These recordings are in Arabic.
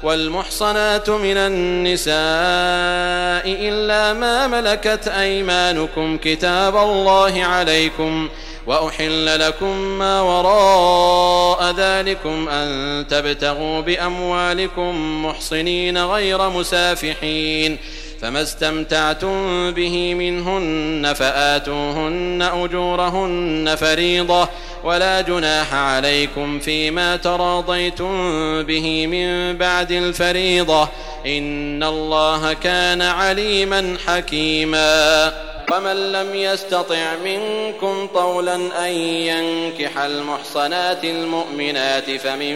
والمحصنات من النساء إلا ما ملكت أيمانكم كتاب الله عليكم، وأحل لكم ما وراء ذلكم أن تبتغوا بأموالكم محصنين غير مسافحين، فما استمتعتم به منهن فآتوهن أجورهن فريضة، ولا جناح عليكم فيما تراضيتم به من بعد الفريضة، إن الله كان عليما حكيما. ومن لم يستطع منكم طولا أن ينكح المحصنات المؤمنات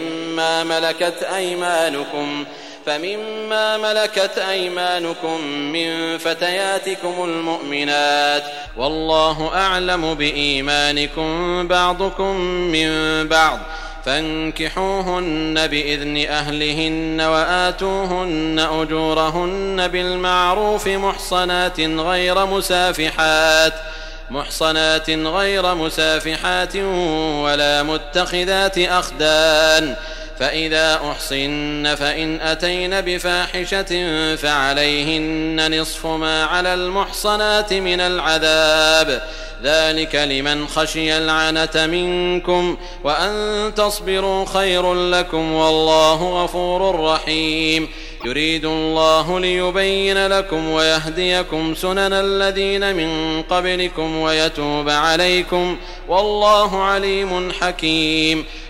فمما ملكت أيمانكم من فتياتكم المؤمنات، والله أعلم بإيمانكم بعضكم من بعض، فانكحوهن بإذن أهلهن وآتوهن أجورهن بالمعروف محصنات غير مسافحات ولا متخذات أخدان، فإذا أحصن فإن أتين بفاحشة فعليهن نصف ما على المحصنات من العذاب، ذلك لمن خشي العنة منكم، وأن تصبروا خير لكم، والله غفور رحيم. يريد الله ليبين لكم ويهديكم سنن الذين من قبلكم ويتوب عليكم، والله عليم حكيم.